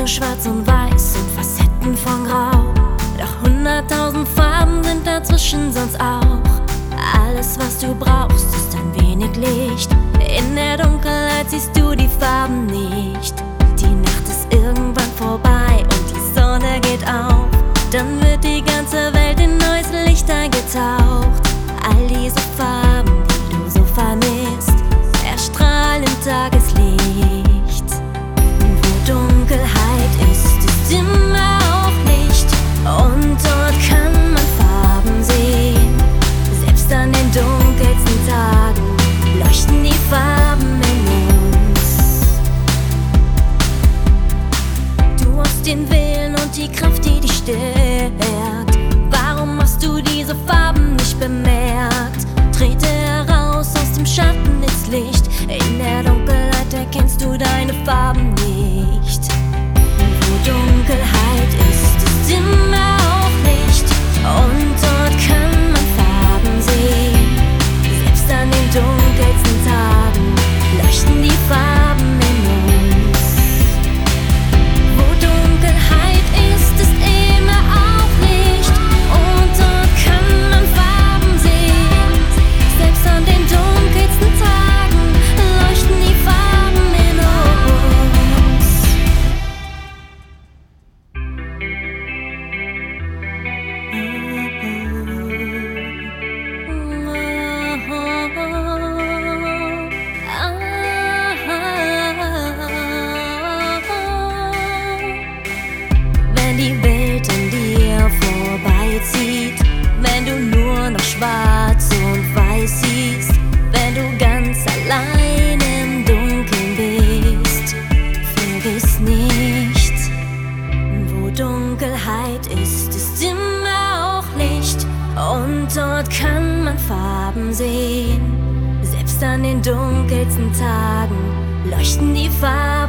schwarz und weiß und Facetten von Grau. Doch 100.000 Farben sind dazwischen sonst auch. Alles, was du brauchst, ist ein wenig Licht. In der Dunkelheit siehst du die Farben nicht. Die Nacht ist irgendwann vorbei und die Sonne geht auf. Dann wird die ganze Welt in neues Licht eingetaucht. All diese Farben, die du so vermisst, erstrahlen im Tageslicht. Wo Dunkelheit ist, ist immer auch Licht. Und dort kann man Farben sehen. Selbst an den dunkelsten Tagen leuchten die Farben in uns. Du hast den Willen und die Kraft, die dich stärkt. Warum hast du diese Farben nicht bemerkt? Trete heraus aus dem Schatten ins Licht. In der Dunkelheit erkennst du deine Farben nicht. Wo Dunkelheit ist, ist immer auch Licht. Und dort kann man Farben sehen. Selbst an den dunkelsten Tagen leuchten die Farben in uns. Wo Dunkelheit ist, ist immer auch Licht. Und dort kann man Farben sehen. Selbst an den dunkelsten Tagen leuchten die Farben in uns. Wenn die Welt an dir vorbeizieht, wenn du nur noch schwarz und weiß siehst, wenn du ganz allein im Dunkeln bist, vergiss nicht, wo Dunkelheit ist immer auch Licht. Und dort kann man Farben sehen. Selbst an den dunkelsten Tagen leuchten die Farben